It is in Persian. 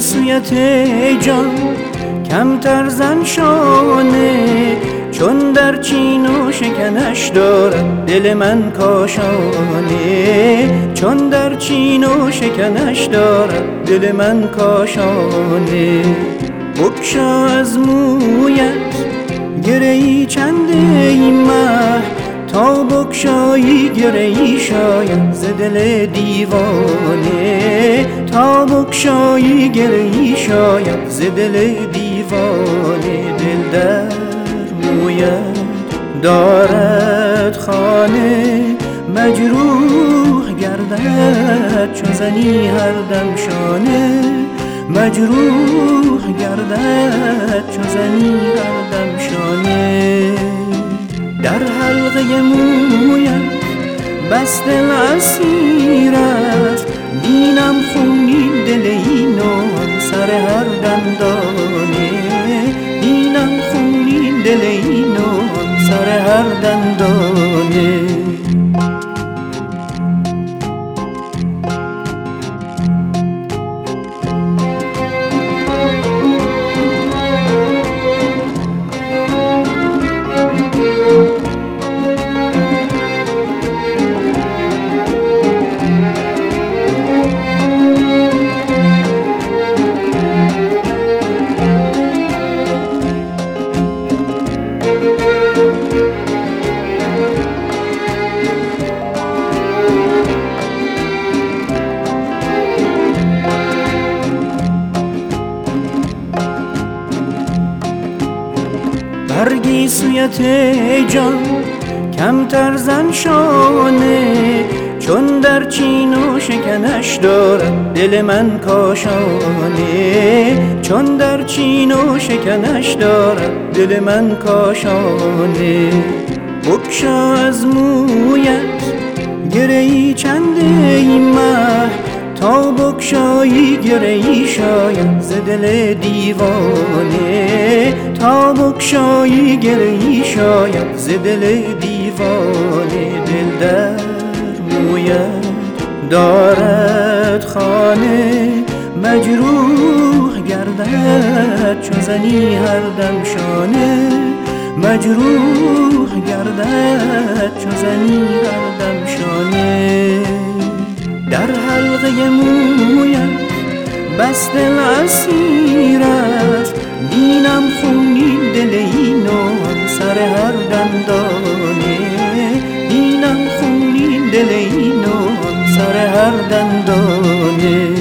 سویت جان کمتر زن شانه، چون در چین و شکنش دارد دل من کاشانه، چون در چین و شکنش دارد دل من کاشانه. بگشا از مویت گرهی چند ای مه، تا بگشایی گرهی شاید ز دل دیوانه، تا بگشایی گرهی شاید ز دل دیوانه. دل در مویت دارد خانه، مجروح گردد چو زنی هر دم شانه، مجروح گردد چو زنی هر دم شانه. در حلقه مویت بس دل اسیر است، بینم خونین دل اینان سر هر دندانه، بینم خونین دل اینان سر هر دندانه. برگی سویت جان کمتر زن شانه، چون در چین و شکنش دارد دل من کاشانه، چون در چین و شکنش دارد دل من کاشانه. بگشا از مویت گرهی چند ای مه، تا بگشایی گرهی شاید ز دل دیوانه، تا بگشایی گرهی شاید ز دل دیوانه. دل در مویت دارد خانه، مجروح گردد چو زنی هر دم شانه، مجروح گردد چو زنی هر دم شانه. در حلقه مویت بس دل اسیر است، بینم خونین دل اینان سر هر دندانه، بینم خونین دل اینان سر هر دندانه.